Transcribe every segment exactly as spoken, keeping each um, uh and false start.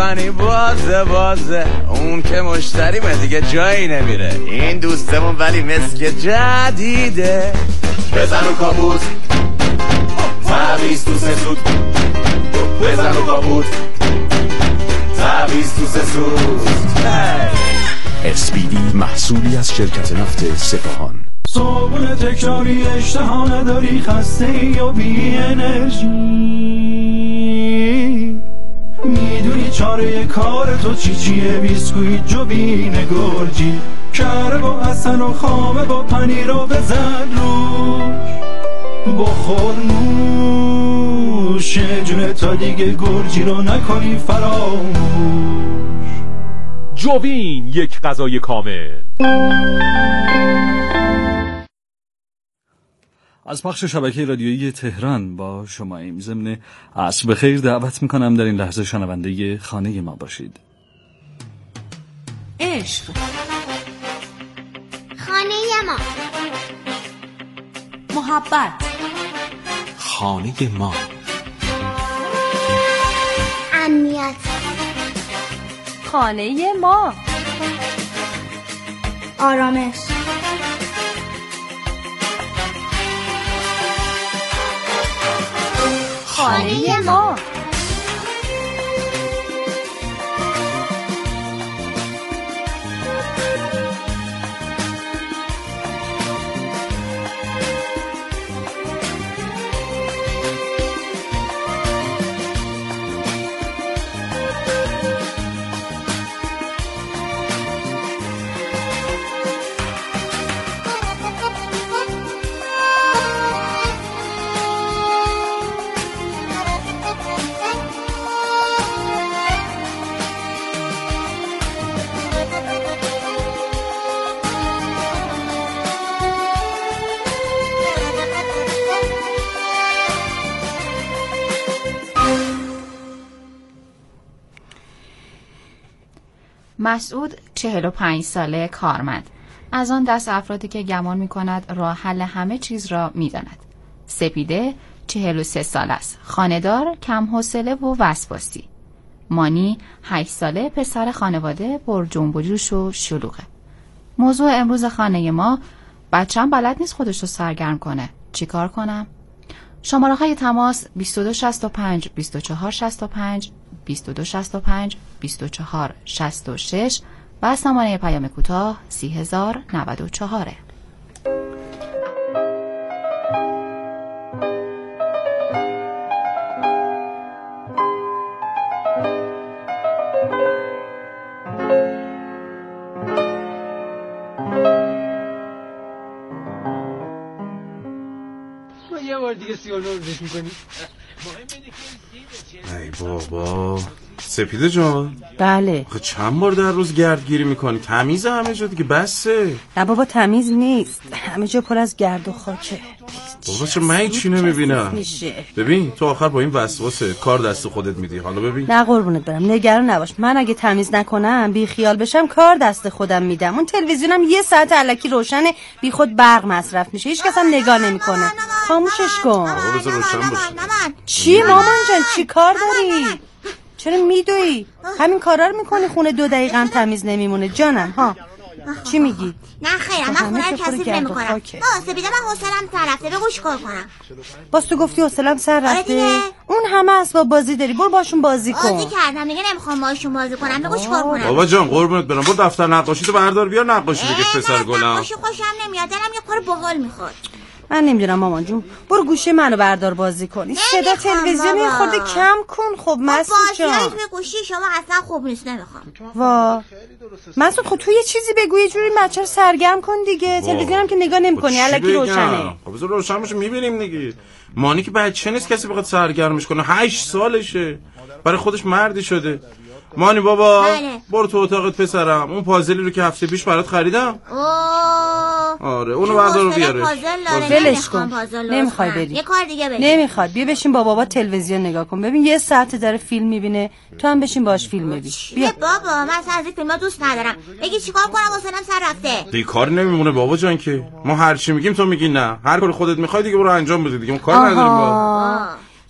بستنی بازه بازه، اون که مشتریمه دیگه جایی نمیره. این دوستمون ولی مسک جدیده. بزن و کابوت تعویض تو سه سود، بزن و کابوت تعویض تو سه سود. اسپیدی محصولی از شرکت نفت سپاهان. صبح تکراری اشتها نداری، خسته ای یا بی انرژی، میدونی چاره کار تو چی چیه؟ بیسکویت جوین گرجی، کره با اصل و خامه با پنیر رو بزن روش، بخور نوش جونه تا دیگه گرجی رو نکنی فراموش. جوین، یک غذای کامل. از پخش شبکه رادیویی تهران با شما ایم. ضمن عصر بخیر دعوت میکنم در این لحظه شنونده خانه ما باشید. عشق، خانه ما. محبت، خانه ما. امنیت، خانه ما. آرامش، خانه ما. مسعود چهل و پنج ساله کارمند، از آن دست افرادی که گمان می کند راه حل همه چیز را می داند. سپیده چهل و سه سال است، خانه‌دار، کم حوصله و وسواسی. مانی هشت ساله، پسر خانواده، پر جنب و جوش و شلوغه. موضوع امروز خانه ما، بچه‌م بلد نیست خودش رو سرگرم کنه، چیکار کنم؟ شماره های تماس بیست و دو شصت و پنج بیست و چهار شصت و پنج، بیست و دو شصت و پنج بیست و چهار شصت و شش و سامانه پیام کوتاه سی هزار و نود و چهار. یه بار دیگه سیولو رو ذکر می‌کنی. ای بابا سپیده جان. بله. آخه چند بار در روز گردگیری میکنی؟ تمیز همه جا دیگه، بسه. نه بابا تمیز نیست، همه جا پر از گرد و خاکه. بابا چه من چی نمیبینم؟ ببین تو آخر با این وسواسه کار دست خودت میدی. حالا ببین. نه قربونت برم، نگران نباش، من اگه تمیز نکنم بی خیال بشم کار دست خودم میدم. اون تلویزیونم یه ساعت الکی روشنه، بی خود برق مصرف میشه، هیچ کس هم نگاه نمیکنه. خاموشش کن. بابا بذار روشن باشه. چی مامان جان چی کار داری؟ چرا میدوی؟ همین کارا رو میکنی خونه دو دقیقه هم تمیز نمیمونه جانم ها. چی میگی؟ نه خیرم، من خونه رو کثیف نمیکنم. با سپیده من حوصله‌ام سر رفته، بگو چیکار کنم؟ باز تو گفتی حوصله‌ام سر رفته؟ اون همه اسباب بازی داری، برو باشون بازی کن. بازی کردم دیگه، نمیخوام باشون بازی کنم، بگو چیکار کنم؟ بابا جان قربونت برم، برو دفتر نقاشی تو بردار بیار نقاشی بکش پسر گلم. نقاشی خوشم نمیاد، دلم یه کار باحال میخواد. من نمیدونم مامان جون، برو گوشه منو بردار بازی کن. صدا تلویزیون یه خورده کم کن. خب مسعود جان بازیای توی گوشی شما اصلا خوب نیست، نمیخوام. وا مسعود خب تو یه چیزی بگو، یه جوری بچه رو سرگرم کن دیگه. تلویزیونم که نگاه نمی‌کنی، الکی روشنه. خب بذار روشن باشه میبینیم دیگه. مانی که بچه نیست کسی بخواد سرگرمش کنه، هشت سالشه، برای خودش مردی شده. مانی بابا بله. برو تو اتاقت پسرم، اون پازلی رو که هفته پیش برات خریدم. اوه آره اونو بردار و بیارش. ولش کن، نمیخوای بری. یه کار دیگه بگیر. نمیخواد، بیا بشین با بابا تلویزیون نگاه کن. ببین یه ساعت داره فیلم میبینه، تو هم بشین باش فیلم ببین. بیا بابا، من اصلا از این فیلم‌ها دوست ندارم. بگی چیکار کنم واسه‌ام سر رفته. دیگه کار نمیمونه بابا جان که ما هر چی میگیم تو میگی نه، هر کاری خودت میخوای دیگه برو انجام بده دیگه، ما کار نداریم بابا.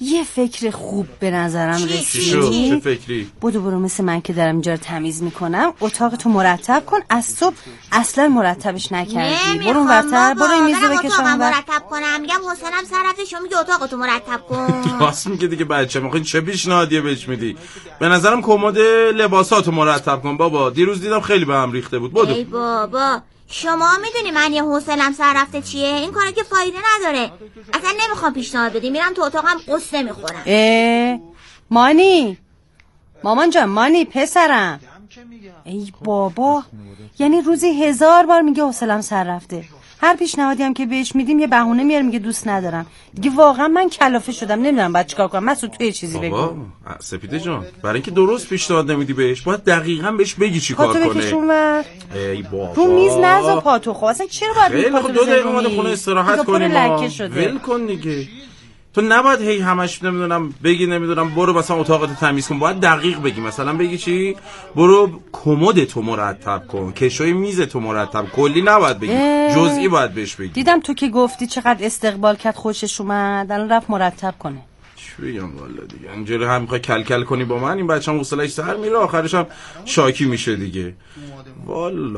یه فکر خوب به نظرم رسید. چی شد؟ چه فکری؟ بودو برو مثل من که دارم اینجا رو تمیز میکنم اتاق تو مرتب کن. از صبح اصلا مرتبش نکردی. برو اون ورتر، برو این میزو بکش اون ور. مرتب کنم میگم حسنم سر رفته، شما میگه اتاق تو مرتب کن. راست میگه دیگه بچه. میخوای چه پیشنهادیه بهش میدی؟ به نظرم کمد لباساتو مرتب کن بابا. دیروز دیدم خیلی به هم ریخته بود. بدو. ای بابا شما میدونی من یه حوصله‌ام سر رفته چیه؟ این کارا که فایده نداره. اصلا نمیخوام پیشنهاد بدی، میرم تو اتاقم قصه میخورم. اه مانی، مامان جان، مانی پسرم. ای بابا، یعنی روزی هزار بار میگه حوصله‌ام سر رفته. هر پیشنهادی هم که بهش میدیم یه بهونه میاره میگه دوست ندارم. دیگه واقعا من کلافه شدم، نمیدونم بعد چیکار کنم. مسعود تو یه چیزی بگو. بابا سپیده جان، برای اینکه درست پیشنهاد نمیدی بهش باید دقیقاً بهش بگی چیکار کنه. پاتو بکشون ور. ای بابا رو میز نذار پاتو. خب اصلا چرا باید پاتو بزنی؟ دو دقیقه اومده خونه استراحت کنیم. ول کن دیگه. تو نباید هی همش نمیدونم بگی نمیدونم برو مثلا اتاقتو تمیز کن. باید دقیق بگی. مثلا بگی چی؟ برو کمدتو مرتب کن، کشوی میزتو مرتب. کلی نباید بگی، جزئی باید بهش بگی. دیدم تو که گفتی چقدر استقبال کرد، خوشش اومد، الان رفت مرتب کنه. چی بگم والا دیگه. اینجوری هم میخوای کل کل کنی با من، این بچه‌م حوصله‌اش سر میره، آخرش هم شاکی میشه دیگه. والا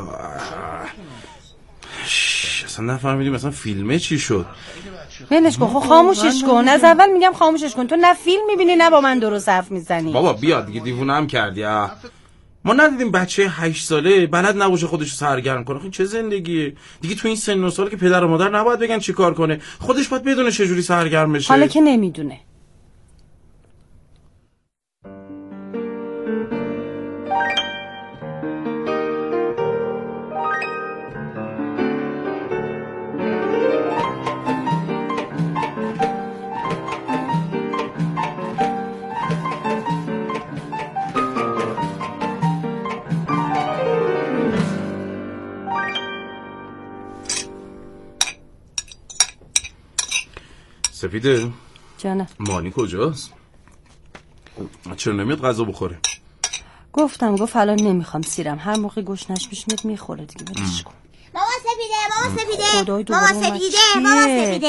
اصلا نفهمیدیم مثلا فیلمه چی شد. ولش کن، خب خاموشش کن. از اول میگم خاموشش کن. تو نه فیلم میبینی نه با من درست حرف میزنی. بابا بیا دیگه، دیوونه هم کردی. ما ندیدیم بچه هشت ساله بلد نباشه خودش رو سرگرم کنه؟ خب چه زندگیه دیگه. تو این سن و سال که پدر و مادر نباید بگن چی کار کنه، خودش باید بدونه چه جوری سرگرم بشه. حالا که نمیدونه. سپیده جانم، مانی کجاست؟ چرا نمیاد غذا بخوره؟ گفتم گفت الان نمیخوام سیرم. هر موقع گشنش میشنید میخوره دیگه. ولش کن. مامان سپیده، مامان سپیده، مامان سپیده، مامان سپیده،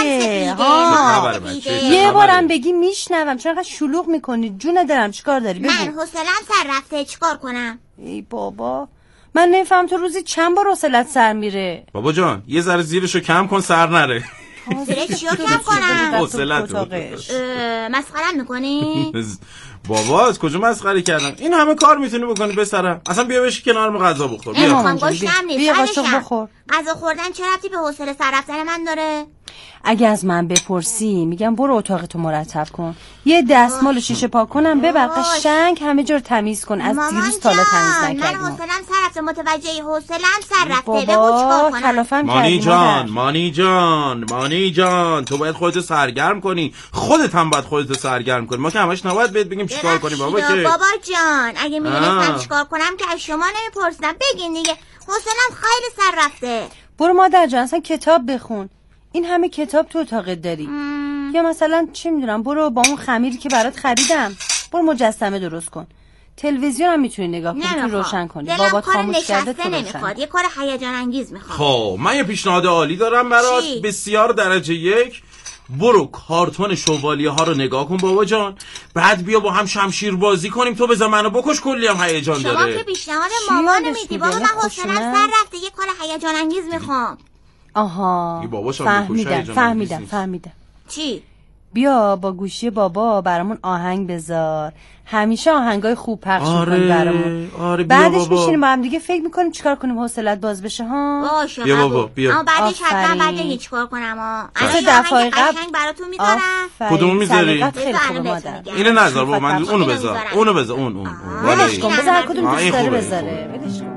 مامان سپیده. یه بارم بگی میشنوم. چرا انقدر شلوغ میکنی؟ جون دلم چیکار داری؟ بگو. من حوصله‌ام سر رفته، چیکار کنم؟ ای بابا، من نمیفهم تو روزی چند بار حوصله‌ات سر میره؟ بابا جان یه ذره زیرشو کم کن سر نره. زیرش چیو کم کنم؟ حوصله‌تو مسخره‌ام میکنی؟ بابا از کجا مسخره کردم؟ این همه کار میتونی بکنی پسرم. اصلا بیا بشی کنارم غذا بخور. بیا من گوشتم نیست. بیا قاشق بخور. غذا خوردن چه ربطی به حوصله سر رفتن من داره؟ اگه از من بپرسی میگم برو اتاقتو مرتب کن، یه دستمال و شیشه پاک کنم ببر، قشنگ همه جا رو تمیز کن. از دیروز تا حالا تمیز نکردم. من حوصله‌ام سر رفته، متوجهی؟ حوصله‌ام سر رفته. بگو چیکار کنم؟ مانی جان، مانی جان، مانی جان، تو باید خودت سرگرم کنی. خودت هم باید خودت سرگرم کنی. ما که همش نباید بهت بگیم چیکار کنی بابا. که بابا جان اگه میدونستم چیکار کنم که از شما نمیپرسیدم. بگین دیگه. حوصله‌ام خیلی سر رفته. برو مادر جان اصلا کتاب بخون. این همه کتاب تو اتاقت داری. مم. یا مثلا چی میدونم برو با اون خمیری که برات خریدم برو مجسمه درست کن. تلویزیون هم میتونی نگاه کنی، تو روشن کنی. بابات خاموش کرده تو نمیخواد. یه کار هیجان انگیز میخواد. خب من یه پیشنهاد عالی دارم برات، بسیار درجه یک. برو کارتون شوالیه ها رو نگاه کن بابا جان، بعد بیا با هم شمشیر بازی کنیم. تو بزن منو بکش، کلی هم هیجان داره. شما که پیشنهاد مامانو میدی بابا. من حوصله‌ام سر رفته، یه کار هیجان انگیز میخوام. آها فهمیدم فهمیدم فهمیدم چی؟ بیا با گوشی بابا برامون آهنگ بذار. همیشه آهنگای خوب پخش آره، می‌کنی برامون. آره بعدش میشینیم با هم دیگه فکر میکنیم چیکار کنیم حوصلت باز بشه ها. باشه بیا بابا بیا. اما بعدش حتما بعد هیچ چیکار کنم ها. اصلا دفعه قبل براتون میذارم. کدومو میذاری؟ خیلی خوبه مادر. اینو نذار بابا، من اونو بذار. اونو بذار اون اون. ولش کن بذار کدوم دوست داره بذاره. ولش کن.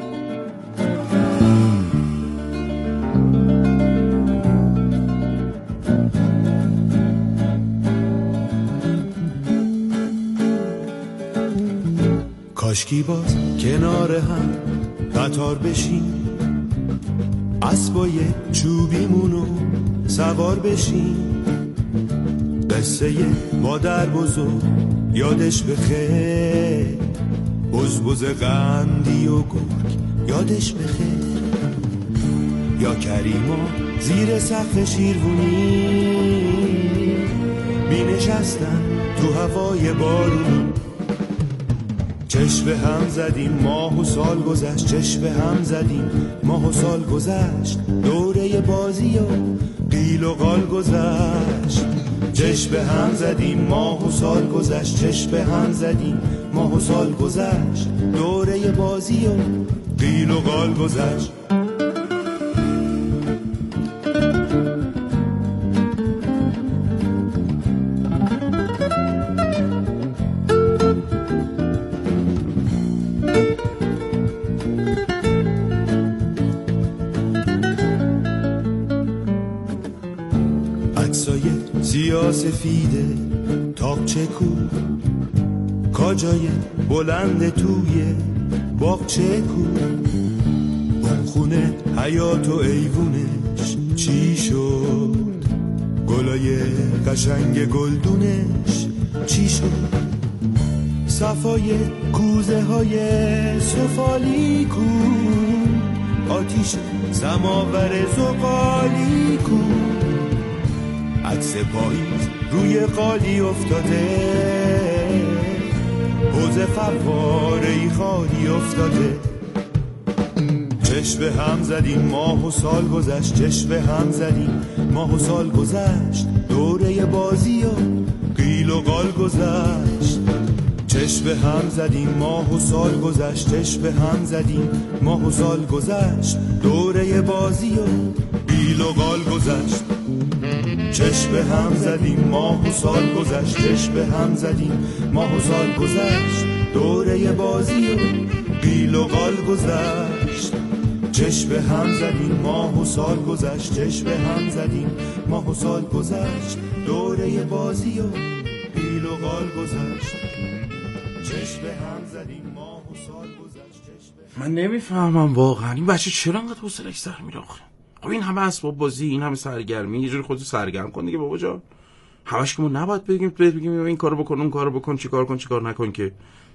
کاشکی باز کنار هم قطار بشیم، اسبای چوبیمونو سوار بشیم، قصه مادر بزرگ یادش بخیر، بزبز قندی و گرگ یادش بخیر، یا کریما زیر سقف شیروانی می نشستن تو هوای بارون. چشم به هم زدیم ماه و سال گذشت، چشم به هم زدیم ماه و سال گذشت، دوره بازی و قیل و قال گذشت. چشم به هم زدیم ماه و سال گذشت، چشم به هم زدیم ماه و سال گذشت، دوره بازی و قیل و قال گذشت. سفیده تاقچه کو کاجای بلند توی باغچه کو، اون خونه حیات و ایوونش چی شد، گلای قشنگ گلدونش چی شد، صفای کوزه های سفالی کو، آتیش سماور زغالی کو، عکس پاییز روی قالی افتاده، حوض فواره‌ای خالی افتاده. چشم به هم زدیم ماه و سال گذشت، چشم به هم زدیم ماه و سال گذشت، دوره بازی و قیل و قال گذشت. چشم به هم زدیم ماه و سال گذشت، چشم به هم زدیم ماه و سال گذشت، دوره بازی و قیل و قال گذشت. چشم به هم زدیم ماه و سال گذشت، چشم به هم زدیم ماه و سال گذشت، دوره بازی و قیل و قال گذشت. چشم به هم زدیم ماه و سال گذشت، چشم به هم زدیم ماه و سال گذشت، دوره بازی و قیل و قال گذشت. چشم به هم زدیم ماه و سال گذشت. من نمیفهمم واقعا این بچه چرا انقدر حوصله‌اش سر میره آخه؟ خب این همه اسباب بازی، این همه سرگرمی، یه جوری خودت سرگرم کن دیگه بابا جان. همش که ما نباید بگیم بگیم این کارو بکن اون کارو بکن چیکار کن چیکار نکن که.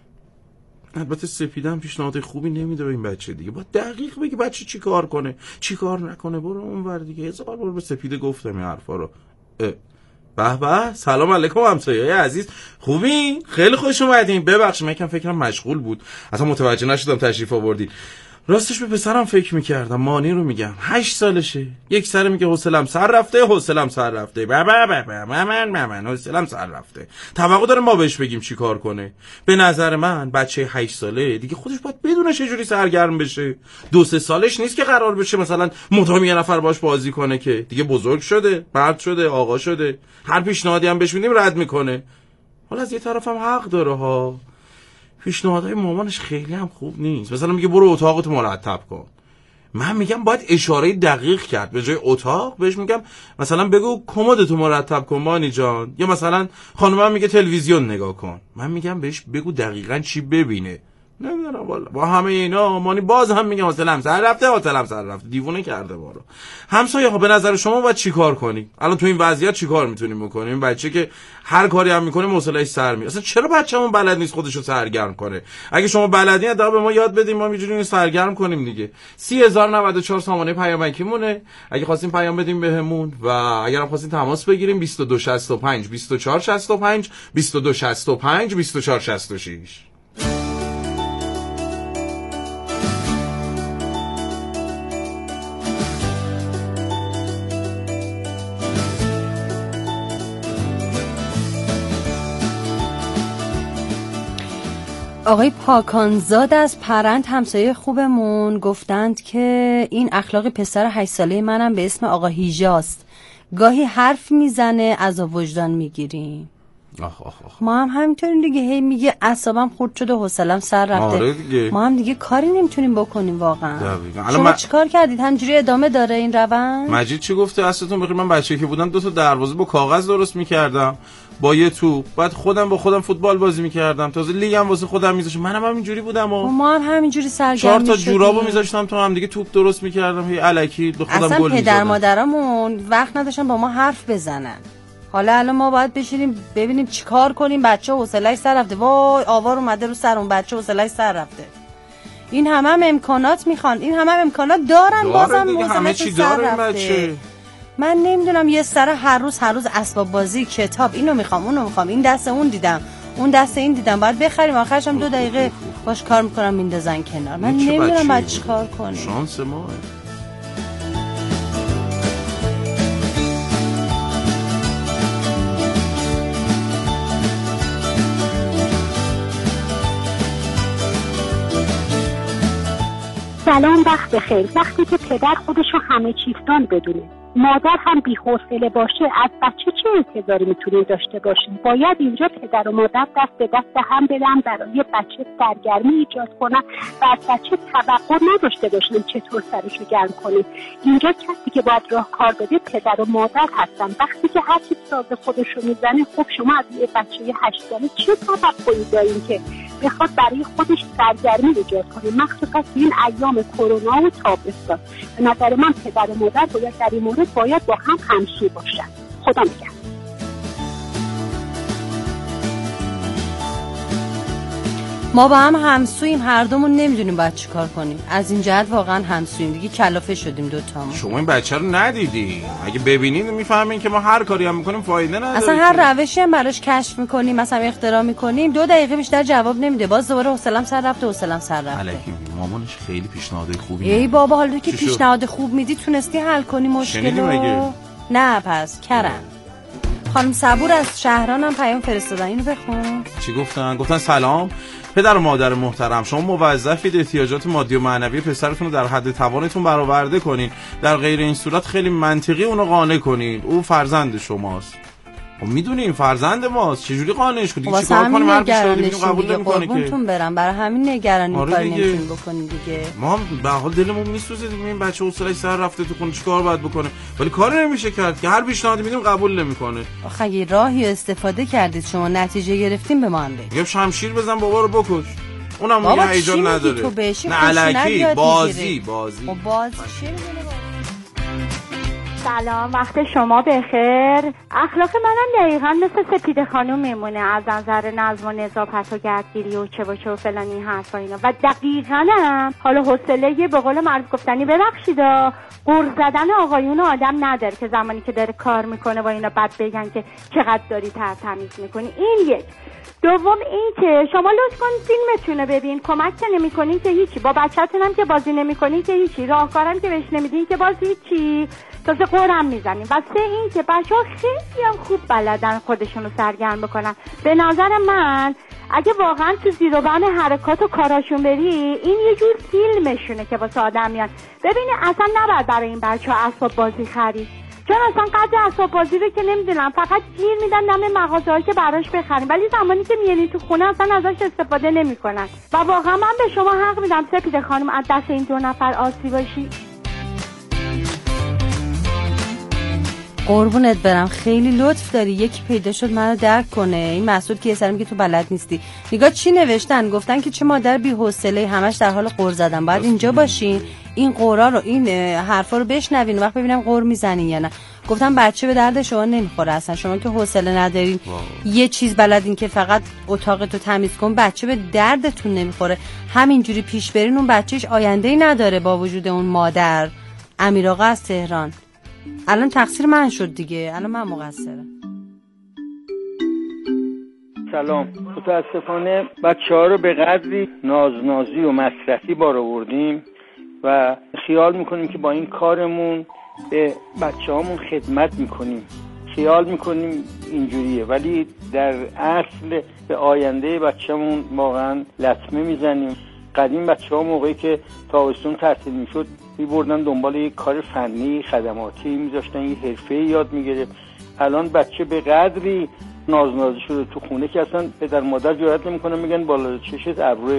البته سپیدم پیشنهاد خوبی نمیده به این بچه دیگه. باید دقیق بگی بچه چیکار کنه چیکار نکنه. برو اونور دیگه. هزار بار به سپید گفتم این حرفا رو. به به سلام علیکم همسایه‌های عزیز، خوبین؟ خیلی خوش اومدین. ببخشید من یکم فکرم مشغول بود اصلا متوجه نشدم تشریف آوردین. راستش به پسرم فکر میکردم، مانی رو میگم، هشت سالشه. یک سر میگه حوصله‌ام سر رفته حوصله‌ام سر رفته بابا بابا مامان مامان حوصله‌ام سر رفته. توقع داره ما بهش بگیم چی کار کنه. به نظر من بچه هشت ساله دیگه خودش باید بدونه چه جوری سرگرم بشه. دو سه سالش نیست که قرار بشه مثلا مدام یه نفر باش بازی کنه، که دیگه بزرگ شده، مرد شده، آقا شده، هر پیشنهادی هم بهش میدیم رد میکنه. حالا از یه طرفم حق داره ها، پیشنهادهای مامانش خیلی هم خوب نیست. مثلا میگه برو اتاقتو مرتب کن. من میگم باید اشاره دقیق کرد، به جای اتاق بهش میگم مثلا بگو کمدتو مرتب کن مانی جان، یا مثلا خانومم میگه تلویزیون نگاه کن، من میگم بهش بگو دقیقاً چی ببینه. نمیدونم والا با همه اینا مانی باز هم میگه حوصله‌ام سر رفته حوصله‌ام سر رفته. دیوونه کرده ما رو. همسایه ها به نظر شما باید چیکار کنی؟ الان تو این وضعیت چیکار میتونیم بکنیم؟ این بچه که هر کاری هم میکنه حوصله‌اش سر میره. اصلا چرا بچه‌مون بلد نیست خودشو سرگرم کنه؟ اگه شما بلدین حداقل به ما یاد بدین، ما میتونیم سرگرم کنیم دیگه. سی هزار و نود و چهار سامانه پیام بانکی مونه. اگه خواستین پیام بدین بهمون، و اگر هم خواستین تماس بگیریم بیست و دو شصت و پنج بیست و چهار شصت و پنج بیست و دو شصت و پنج بیست و چهار شصت و شش. آقای پاکانزاد از پرند همسایه خوبمون گفتند که این اخلاق پسر هشت ساله منم به اسم آقا هیجاست. گاهی حرف میزنه از وجدان میگیریم. آخ آخ آخ. ما هم همینطوریم دیگه، هی میگه اعصابم خورد شده حوصله‌ام سر رفته. آره دیگه. ما هم دیگه کاری نمیتونیم بکنیم واقعا. شما من... چیکار کردید؟ همجوری ادامه داره این روند؟ مجید چی گفته؟ اصلتون بخیر من بچه که بودم دو تا دروازه با کاغذ درست میکردم با یه توپ، بعد خودم با خودم فوتبال بازی میکردم، تازه لیگم واسه خودم میذاشتم. منم همینجوری بودم و ما هم همینجوری سرگرم چهار تا جورابو میذاشتم تو هم دیگه توپ درست میکردم، هی الکی به خودم گل میزدم. اصلا پدر مادرامون وقت نداشتن با ما حرف بزنن. حالا الان ما باید بشینیم ببینیم چیکار کنیم. بچه حوصله‌اش سر رفته، وای آوار اومده رو سر اون بچه حوصله‌اش سر رفته. این همه هم امکانات میخوان، این همه هم امکانات دارن، داره بازم دیگه همه چی داره این بچه. من نمیدونم یه سر هر روز هر روز اسباب بازی، کتاب، اینو میخوام اونو میخوام، این دست اون دیدم اون دست این دیدم، باید بخریم، آخرش هم دو دقیقه باش کار میکنم میندازن کنار. من نمیدونم باید چی کار کنیم. شانس ما. سلام، وقت بخیر. وقتی که پدر خودشو همه چیزدان بدونه، مادر هم بی‌حوصله باشه، از بچه چه انتظاری میتونیم داشته باشیم؟ باید اینجا پدر و مادر دست به دست هم بدن، برای بچه سرگرمی ایجاد کنن و از بچه توقع نداشته باشن چطور سرشو گرم کنه. اینجا کسی که باید راهکار بده پدر و مادر هستن. وقتی که هر کی ساز خودشو میزنه، خب شما از یه بچه هشت ساله چه توقعی دارین که بخواد برای خودش سرگرمی ایجاد کنه، مخصوصا تو این ایام کرونا و تابستان؟ به نظر من پدر و مادر باید در این مورد باید با هم همسو باشن. خدا نگهدار. ما با هم همسویم، هر دومون نمیدونیم باید چی کار کنیم. از این جهت واقعا همسویم دیگه، کلافه شدیم دوتامون. شما این بچه رو ندیدی؟ اگه ببینید میفهمین که ما هر کاری هم میکنیم فایده نداره. اصلا هر روشی هم براش کشف میکنیم، مثلا اختراع میکنیم، دو دقیقه بیشتر جواب نمیده، باز دوباره حوصله‌ام سر رفته حوصله‌ام سر رفته. الکی مامانش خیلی پیشنهاد خوبی. ای بابا، حالا که پیشنهاد خوب میدی تونستی حل کنی مشکلو؟ نه پس کرم. خانم صبور از شهران هم پیام فرستادن، اینو بخون. چی گفتن؟ گفتن سلام پدر و مادر محترم، شما موظفید احتیاجات مادی و معنوی پسرتون رو در حد توانتون برآورده کنین. در غیر این صورت خیلی منطقی اونو قانع کنین. او فرزند شماست. خب میدونیم فرزند ماست، چجوری قانعش کنیم؟ چیکار کنیم؟ هر بیشتری ببینیم قبول نمی‌کنه که. قربونتون برم، برای همین نگرانی کار نمی‌تونیم بکنیم دیگه. ما به حال دلمون میسوزه دیگه، این بچه حوصله‌اش سر رفته تو خونه، چیکار باید بکنه؟ ولی کار نمیشه کرد که هر پیشنهادی میدیم قبول نمی‌کنه. آخه یه راهی استفاده کردید شما، نتیجه گرفتیم به ما هم بگید. میگم شمشیر بزن بابا رو بکش. اونم میگه هیجان نداره. نه الکی بازی بازی. خب بازی چی می‌دونه؟ سلام، وقت شما بخیر. اخلاق منم دقیقاً مثل سپیده خانم میمونه از نظر نظم و نظافت و گردگیری و چه و چه و فلان این حرفا اینا. و دقیقاً هم حالا حوصله به قول معروف گفتنی ببخشید قرض زدن آقایون آدم نداره که زمانی که داره کار میکنه و اینا بعد بگن که چقدر داری ترتمیز میکنی. این یک. دوم این که شما لطف کنید فیلمتونه ببین، کمک که نمی‌کنین که هیچی، با بچه‌تون هم که بازی نمی‌کنین که هیچی، راهکارم که بهش نمیدین که باز هیچی، تازه قرم میزنیم. و سه این که بچه‌ها خیلی هم خوب بلدن خودشونو سرگرم بکنن. به نظر من اگه واقعا تو زیر و بم حرکات و کاراشون بری، این یه جور فیلمشونه که واسه آدم میاد. ببینی اصلا نباید برای این بچه‌ها اسباب بازی خرید، چون اصلا قدر اسباب بازی رو که نمیدونم، فقط گیر میدن دم مغازه‌ای که براش بخریم، ولی زمانی که میاری تو خونه اصلا ازش استفاده نمیکنن. و واقعا من به شما حق میدم سپیده خانم، از دست این دو نفر آسی باشی. قربونت برم، خیلی لطف داری. یکی پیدا شد منو درک کنه. این مسعود که یه سر میگه تو بلد نیستی. نگاه چی نوشتن، گفتن که چه مادر بی‌حوصله، همش در حال قُر زدن. باید اینجا باشین، این قُرا رو، این حرفا رو بشنوین، وقت ببینم قُر میزنین یا نه. گفتم بچه به درد شما نمیخوره اصلا، شما که حوصله ندارین یه چیز بلدین که فقط اتاقتو تمیز کن، بچه به دردتون نمیخوره. همینجوری پیش برین اون بچهش آینده‌ای نداره با وجود اون مادر. امیرآقا از تهران. الان تقصیر من شد دیگه، الان من مقصرم. سلام، متاسفانه بچه ها رو به قدری نازنازی و مصرفی بار آوردیم و خیال میکنیم که با این کارمون به بچه هامون خدمت میکنیم، خیال میکنیم اینجوریه، ولی در اصل به آینده بچه‌مون واقعا لطمه میزنیم. قدیم بچه ها موقعی که تابستون تعطیل میشد میبردن دنبال یک کار فنی خدماتی میذاشتن، یه حرفه یاد میگرفت. الان بچه به قدری نازنازی شده تو خونه که اصلا پدر مادر جرئت نمیکنن میگن بالا چشت ابروه.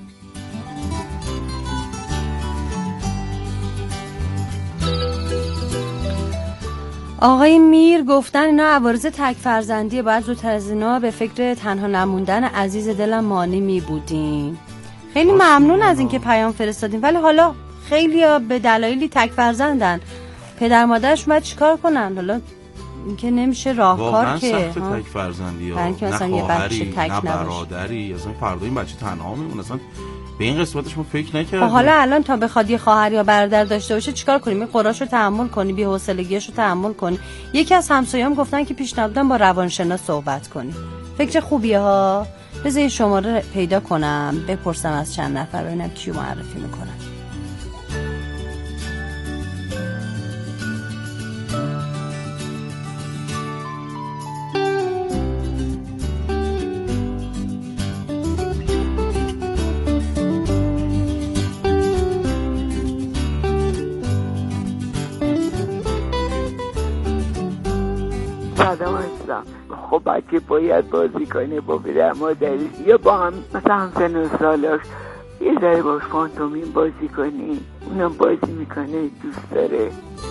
آقای میر گفتن اینا عوارض تک فرزندیه، باید زودتر از اینا به فکر تنها نموندن عزیز دلم مانی می بودین. خیلی ممنون از اینکه پیام فرستادین، ولی حالا خیلی ها به دلایلی تک فرزندن، پدر مادرش باید چیکار کنن؟ حالا این که نمیشه راهکار که واقعا سخت تک فرزندی ها، نه خواهری نه برادری، اصلا فردا این بچه تنها میمونه. اصلا به این قسمتش ما فکر نکردیم. حالا الان تا بخواد یه خواهر یا برادر داشته باشه چیکار کنیم؟ این قراشو تحمل کنی، بی‌حوصلگیشو تحمل کنی. یکی از همسایه‌ام گفتن که پیشنهاد دادن با روانشناس صحبت کنی. فکر خوبیه ها. بذار شماره پیدا کنم بپرسم از چند نفر ببینم کیو معرفی میکنن. خب بچه باید بازی کنه با پدر مادرش یا با هم مثلا همسن و سالاش یه ذره باش فانتومین بازی کنی، اونم بازی میکنه دوست داره.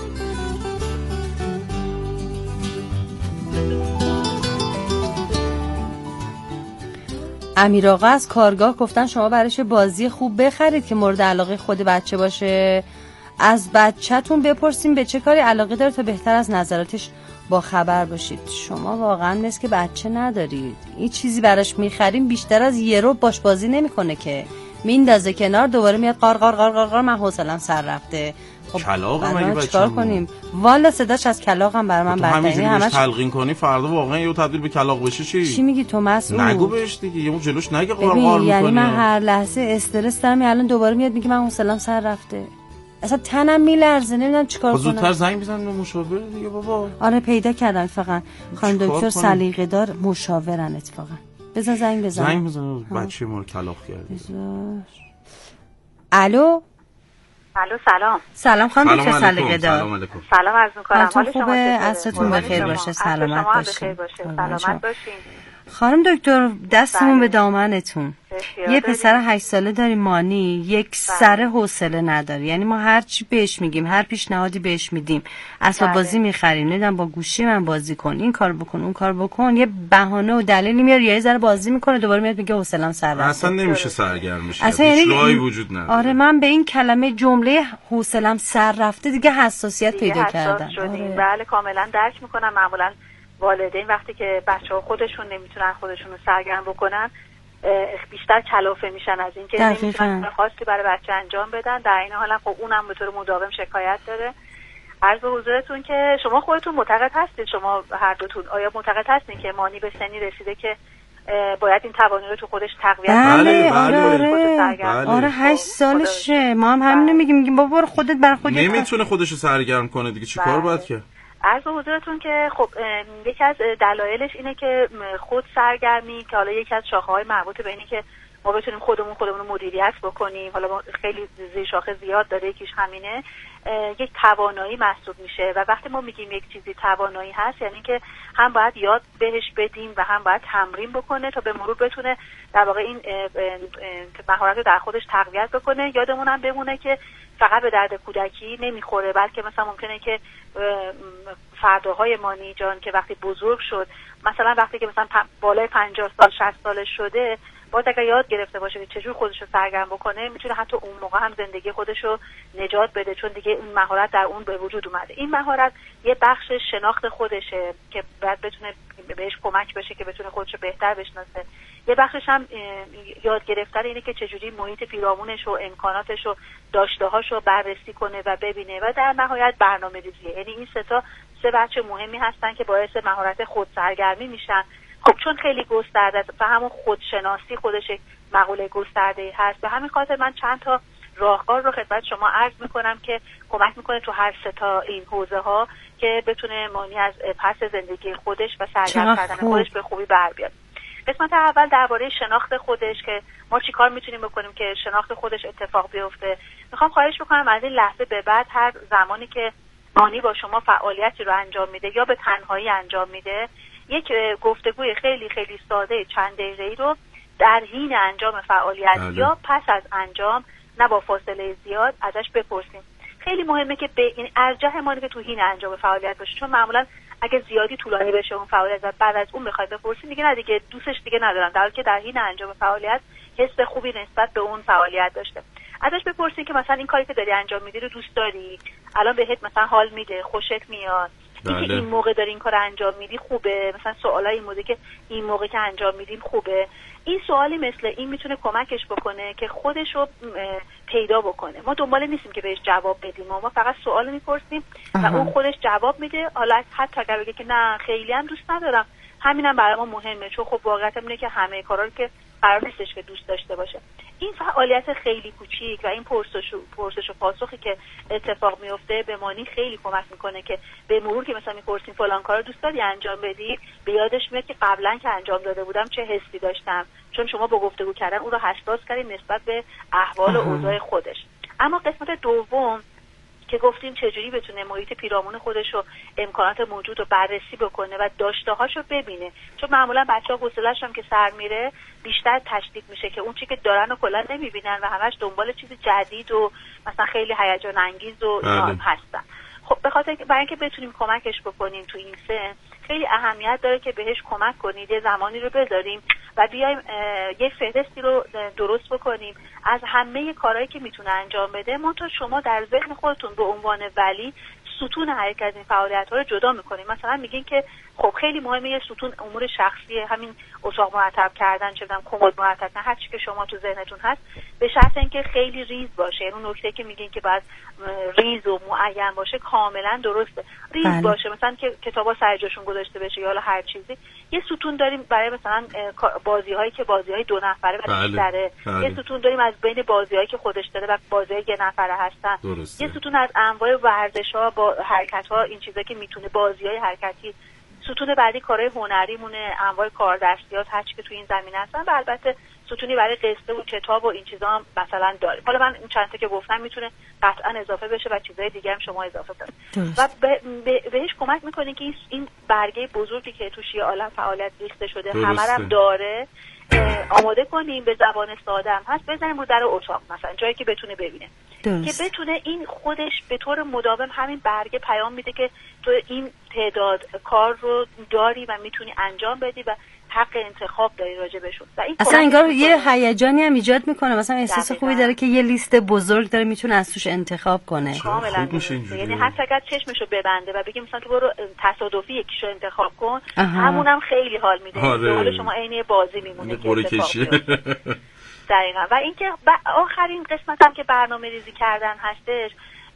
امیر آقا از کارگاه گفتن شما برایش بازی خوب بخرید که مورد علاقه خود بچه باشه. از بچه‌تون بپرسیم به چه کاری علاقه داره تا بهتر از نظراتش با خبر باشید. شما واقعا مثل که بچه ندارید. این چیزی براش میخریم بیشتر از یه رو باش بازی نمیکنه که میندازه کنار، دوباره میاد قار قار قار قار قار من حوصله‌ام سر رفته. خب کلاغم مگه بچه چیکار کنیم؟ والا صداش از کلاغم برای من بدتره. همینجوری همش تلقین کنی فردا واقعا یهو تبدیل به کلاغ بشه چی؟ چی میگی تو مسعود؟ نگو بهش دیگه، یهو جلوش نگه قار قار میکنی. یعنی من هر لحظه استرس دارم، الان دوباره میاد میگه من حوصله‌ام سر رفته. اصلا تنم میلرزه، نمیدونم چیکار کنم. زودتر زنگ بزن به مشاور دیگه بابا. آره پیدا کردم اتفاقا. خانم دکتر سلیقه دار مشاورن اتفاقا. بزن زنگ بزن. زنگ بزن بچه ما رو کلاغ کردی. الو. الو سلام. سلام خانم دکتر سلیقه دار. سلام علیکم. سلام عرض می‌کنم. حال شما عصرتون بخیر باشه، سلامت باشین. سلامت باشین. خانم دکتر دستمون به دامنتون. یه پسر هشت ساله داریم مانی، یک سر حوصله نداره. یعنی ما هر چی بهش میگیم، هر پیشنهادی بهش میدیم، اسباب بازی میخریم، نمیدونم با گوشی من بازی کن، این کار بکن، اون کار بکن، یه بهانه و دلیلی میاره، یه ذره بازی میکنه، دوباره میاد میگه حوصله‌ام سر رفته. اصلا نمیشه سرگرم بشه. اصلا یعنی راهی وجود نداره. آره من به این کلمه جمله حوصله‌ام سر رفته دیگه حساسیت پیدا کردم. آره. بله کاملا درک میکنم. معمولا والدین وقتی که بچه‌ها خودشون نمیتونن خودشون رو سرگرم بکنن بیشتر کلافه میشن از این که نمیتونن خاصی برای بچه انجام بدن. در این حال خب اونم به طور مداوم شکایت داره. عرض به حضورتون که شما خودتون معتقد هستید، شما هر دوتون آیا معتقد هستین که مانی به سنی رسیده که باید این توانایی رو تو خودش تقویت کنه؟ بله آره آره آره هشت سالشه. ما هم همین میگیم میگیم بابا برو خودت بر خودت. نمیتونه خودش رو سرگرم کنه دیگه، چیکار باید کرد؟ عرض به حضورتون که خب یکی از دلایلش اینه که خود سرگرمی که حالا یکی از شاخه‌های مربوط به اینه که ما بتونیم خودمون خودمون رو مدیریت بکنیم، حالا ما خیلی زیر شاخه زیاد داره، یکیش همینه، یک توانایی محسوب میشه. و وقتی ما میگیم یک چیزی توانایی هست یعنی که هم باید یاد بهش بدیم و هم باید تمرین بکنه تا به مرور بتونه در واقع این مهارت رو در خودش تقویت بکنه. یادمون هم بمونه که فقط به درد کودکی نمیخوره، بلکه مثلا ممکنه که فرداهای مانی جان که وقتی بزرگ شد، مثلا وقتی که مثلا بالای پنجاه سال شصت سالش شده، باید اگر یاد گرفته باشه که چجور خودش رو سرگرم بکنه، میتونه حتی اون موقع هم زندگی خودش رو نجات بده، چون دیگه این مهارت در اون به وجود اومده. این مهارت یه بخش شناخت خودشه که باید بتونه بهش کمک بشه که بتونه خودش رو بهتر بشناسه. یه بخشش هم یاد گرفتن اینه که چجوری محیط پیرامونش و امکاناتش و داشته‌هاش رو بررسی کنه و ببینه. و در نهایت برنامه‌ریزیه. یعنی این سه تا سه بچه مهمی هستن که باعث مهارت خودسرگرمی میشن. خب چون خیلی گسترده است و همون خودشناسی خودش مقوله گسترده‌ای هست، به همین خاطر من چند تا راهکار رو خدمت شما عرض میکنم که کمک میکنه تو هر سه تا این حوزه ها که بتونه مانی از پس زندگی خودش و سرگرم کردن خودش به خوبی بر بیاد. قسمت اول درباره شناخت خودش که ما چیکار میتونیم بکنیم که شناخت خودش اتفاق بیفته. میخوام خواهش بکنم از این لحظه به بعد هر زمانی که مانی با شما فعالیتی رو انجام میده یا به تنهایی انجام میده، یک گفتگوی خیلی خیلی ساده چند دقیقه‌ای رو در حین انجام فعالیت بله. یا پس از انجام، نه با فاصله زیاد، ازش بپرسیم. خیلی مهمه که به این ارجح مانی که تو حین انجام فعالیت باشه، چون معمولا اگه زیادی طولانی بشه اون فعالیت و بعد از اون بخوای بپرسیم دیگه نه دیگه دوستش دیگه ندارم، در حالی که در حین انجام فعالیت حس خوبی نسبت به اون فعالیت داشته. ازش بپرسیم که مثلا این کاری که داری انجام میدی رو دوست داری؟ الان بهت مثلا حال میده؟ خوشت میاد؟ بله. این موقع داری این کار انجام میدی خوبه، مثلا سوالای این مورد که این موقع که انجام میدیم خوبه. این سوالی مثل این میتونه کمکش بکنه که خودش رو پیدا بکنه. ما دنبال نیستیم که بهش جواب بدیم، ما فقط سوال میپرسیم و اون خودش جواب میده. حالا حتی اگر بگه که نه خیلی هم دوست ندارم، همینم برای ما مهمه، چون خب واقعیت اینه که همه کارا رو که قرار نیستش که دوست داشته باشه. این فعالیت خیلی کوچیک و این پرسش و پرسش و پاسخی که اتفاق میفته به مانی خیلی کمک میکنه که به مرور که مثلا میپرسیم فلان کارو دوست داری انجام بدی، به یادش میاد که قبلا که انجام داده بودم چه حسی داشتم، چون شما با گفتگو کردن اون رو حساس کردین نسبت به احوال و اوضاع خودش. اما قسمت دوم که گفتیم چجوری بتونه محیط پیرامون خودش رو امکانات موجود رو بررسی بکنه و داشته‌هاش رو ببینه، چون معمولا بچه‌ها حوصله‌شون هم که سر میره بیشتر تشدید میشه که اون چیزی که دارن رو کلا نمیبینن و همش دنبال چیز جدید و مثلا خیلی هیجان انگیز و اینا هستن. خب به خاطر برای اینکه بتونیم کمکش بکنیم تو این سن خیلی اهمیت داره که بهش کمک کنید، یه زمانی رو بذاریم و بیایم یه فهرستی رو درست بکنیم از همه کارهایی که میتونه انجام بده. منتها شما در ذهن خودتون به عنوان ولی ستون هر یک از این فعالیت‌ها رو جدا می‌کنیم. مثلا میگین که خب خیلی مهمه یه ستون امور شخصیه، همین اتاق مرتب کردن، چه می‌دونم کمد مرتب کردن، هر چی که شما تو ذهنتون هست، به شرط اینکه خیلی ریز باشه. یعنی اون نکته که میگین که باید ریز و معین باشه کاملا درسته. ریز بله. باشه، مثلا که کتابا سر جاشون گذاشته بشه یا حالا هر چیزی. یه ستون داریم برای مثلا بازی‌هایی که بازی‌های دو نفره و بله. بیشتره. بله. یه ستون داریم از بین بازی‌هایی که خودش داره و بازی‌های یه نفره هستن. درسته. یه ستون از انواع ورزش‌ها با حرکت‌ها، این چیزا که میتونه بازی‌های حرکتی. ستون بعدی کارهای هنری مونه، انواع کاردستیات هر چی که تو این زمینه هستن و البته ستونی برای قصه و کتاب و این چیزا هم مثلا داریم. حالا من این چند تا که گفتم میتونه قطعا اضافه بشه و چیزای دیگه هم شما اضافه کنید و به به بهش کمک میکنه که این برگه بزرگی که توش یه عالم فعالیت ریخته شده همه هم داره آماده کنیم، به زبان ساده هم هست، بزنیم رو در اتاق مثلا جایی که بتونه ببینه درست. که بتونه این خودش به طور مداوم همین برگه پیام میده که تو این تعداد کار رو داری و میتونی انجام بدی و حق انتخاب داری راجع بهشون. اصلا انگار یه هیجانی هم ایجاد میکنه، مثلا احساس خوبی داره که یه لیست بزرگ داره میتونه از توش انتخاب کنه. کاملا. یعنی حتی اگر چشمشو ببنده و بگیم مثلا تو برو تصادفی یکیشو انتخاب کن، همونم خیلی حال میده. به قول شما عین بازی میمونه که اتفاق دقیقاً. و اینکه آخرین قسمت هم که برنامه ریزی کردن هستش،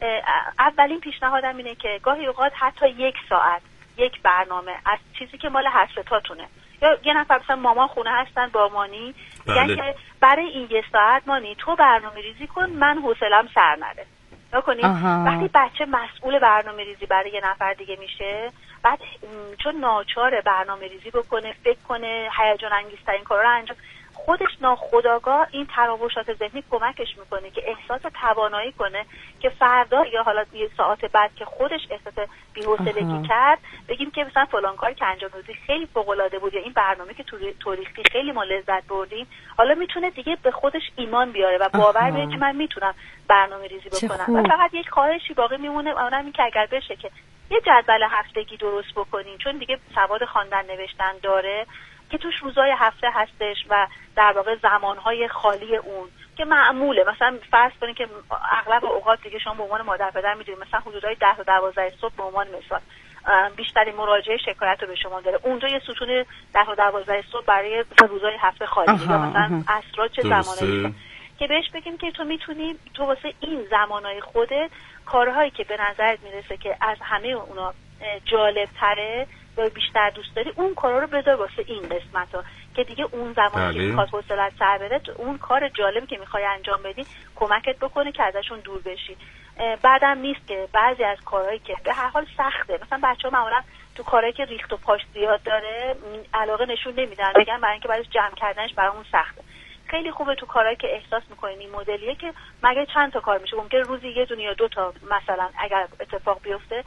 اولین پیشنهادم اینه که گاهی اوقات حتی یک ساعت یک برنامه از چیزی که مال هر ستاتونه، یا یه نفر مثلا مامان خونه هستن با مانی میگن که برای این یه ساعت مانی تو برنامه ریزی کن، من حوصله‌ام سر نره. نکنید وقتی بچه مسئول برنامه ریزی برای یه نفر دیگه میشه، بعد چون ناچاره برنامه ریزی بکنه، فکر کنه، هیجان انگیزترین کارا رو انجام، خودش ناخودآگاه این تراوشات ذهنی کمکش میکنه که احساس توانایی کنه که فردا یا حالا یه ساعت بعد که خودش احساس بی‌حوصلگی کرد بگیم که مثلا فلان کاری که انجام دادی خیلی فوق‌العاده بود، یا این برنامه که تو ریختی خیلی ما لذت بردیم. حالا میتونه دیگه به خودش ایمان بیاره و باور بیاره که من میتونم برنامه ریزی بکنم. و فقط یک خواهشی باقی میمونه، اونم این که اگر بشه که یه جدول هفتگی درست بکنین، چون دیگه سواد خواندن نوشتن داره که توش روزای هفته هستش و در واقع زمانهای خالی اون که معموله. مثلا فرض کنید که اغلب اوقات دیگه شما به عنوان مادر پدر میدونید مثلا حدودای ده تا دوازده صبح به عنوان مثال بیشترین مراجعه شکایت رو به شما داره، اونجا یه ستون ده تا دوازده صبح برای مثلا روزای هفته خالی یا مثلا عصرها چه زمانی که بهش بگیم که تو میتونی تو واسه این زمانهای خودت کارهایی که به نظرت میرسه که از همه اونا جالب تره و بیشتر دوست داری، اون کارا رو بذار واسه این قسمت ها که دیگه اون زمانی که میخواد حوصله‌ات سر بره، اون کار جالبی که میخوای انجام بدی کمکت بکنه که ازشون دور بشی. بعدم نیست که بعضی از کارهایی که به هر حال سخته، مثلا بچه‌ها معمولا تو کارهایی که ریخت و پاش زیاد داره علاقه نشون نمیدن، میگن برای اینکه بعدش جمع کردنش برامون سخته. خیلی خوبه تو کارهایی که احساس میکنین این مدلیه که مگه چند تا کار میشه، ممکنه روزی یه دونه یا دو تا مثلا اگر اتفاق بیفته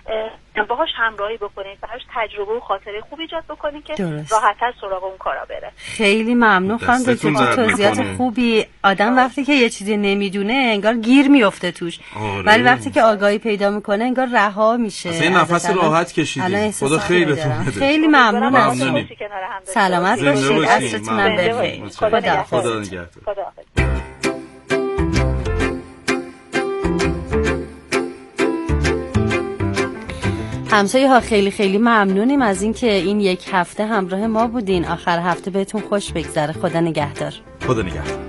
باهاش همراهی بکنید، براش تجربه و خاطره خوب ایجاد بکنید که راحت‌تر سراغ اون کارا بره. خیلی ممنون خانم دکتر، توضیحات خوبی. آدم وقتی که یه چیزی نمیدونه انگار گیر میفته توش، ولی وقتی که آگاهی پیدا میکنه انگار رها میشه. اصلا نفس راحت کشیدید. خدا خیرتون بده. خیلی ممنون از شما. سلامت باشید، عصرتونم بخیر. خدا خدا نگهدار. همسایه ها خیلی خیلی ممنونیم از اینکه این یک هفته همراه ما بودین. آخر هفته بهتون خوش بگذره. خدا نگهدار. خدا نگهدار.